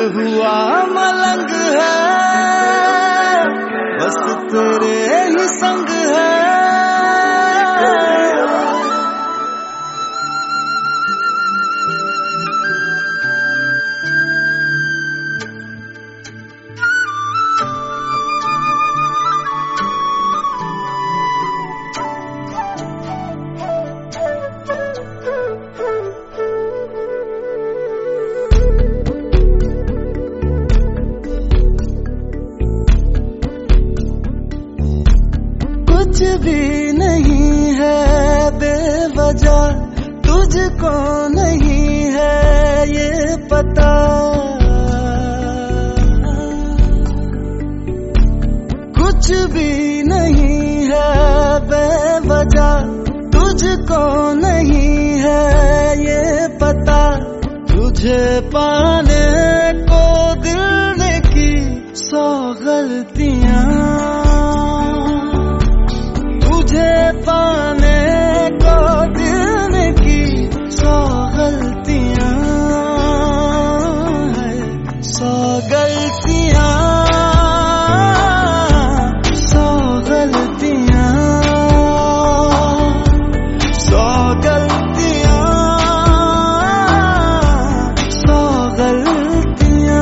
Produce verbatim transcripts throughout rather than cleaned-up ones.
हुआ मलंग है, बस तेरे ही संग है। कुछ भी नहीं है बेवजह, तुझको नहीं है ये पता। कुछ भी नहीं है बेवजह, तुझको नहीं है ये पता। तुझे पाने को दिल ने की सौ गलतियां, तुझे पाने को दिल ने की सौ गलतियां है, सौ गलतियां, सौ गलतियां, सौ गलतियां, सौ गलतियां।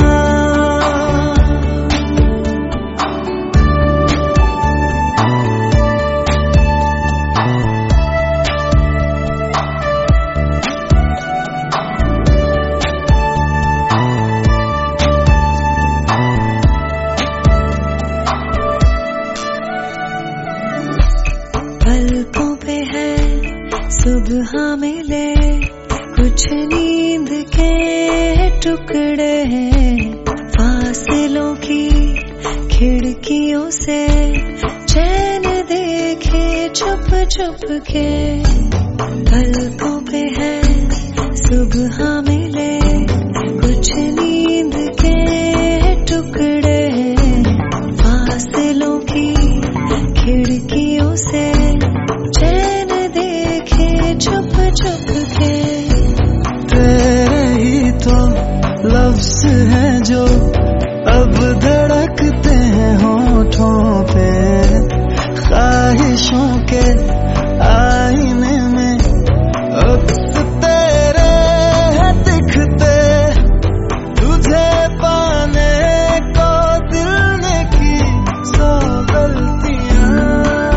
पलकों पे है सुबह मिले, कुछ नींद के टुकड़े हैं। फासलों की खिड़कियों से चैन देखे छुप छुप के। पलकों पे है सुबह मिले, कुछ नींद के टुकड़े हैं। फासलों की खिड़कियों से चैन देखे छुप छुप के। तेरे ही तो लफ्ज़ हैं जो अब धड़कते हैं होठों पे, ख्वाहिशों के आईने में अक्स तेरे है दिखते। तुझे पाने को दिल ने की सौ गलतियां,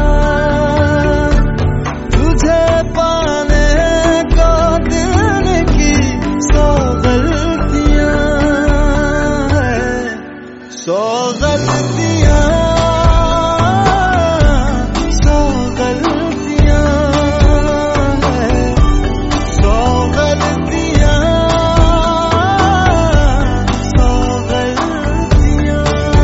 तुझे पाने को दिल ने की सौ गलतियां है, सौ गलतियां, सौ गलतियां है, सौ गलतियां, सौ गलतियां।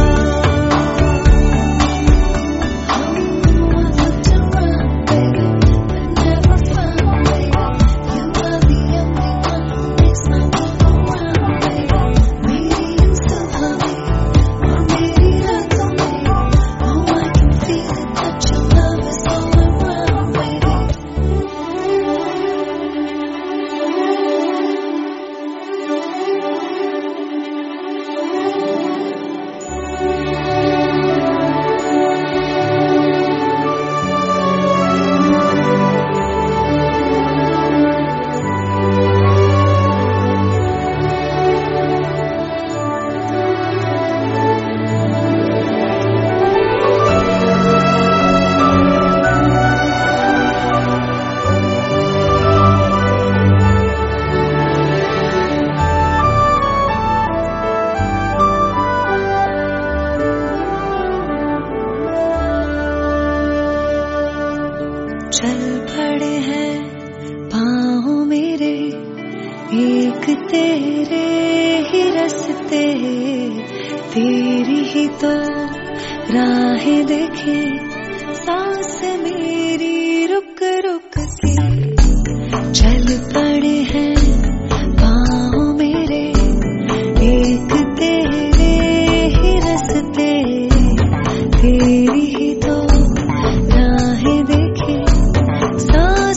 चल पड़े हैं पाँव मेरे, एक तेरे ही रास्ते। तेरी ही तो राहें देखे सांस मेरी रुक रुक के। चल पड़े हैं पाँव मेरे, एक तेरे ही रास्ते। तेरी ही तो राहें देखे सांस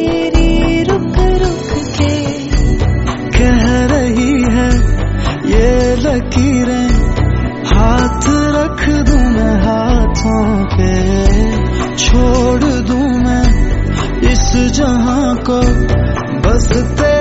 मेरी रुक रुक के। कह रही है ये लकीरें हाथ रख दूं मैं हाथों पे, छोड़ दूं मैं इस जहां को बस तेरे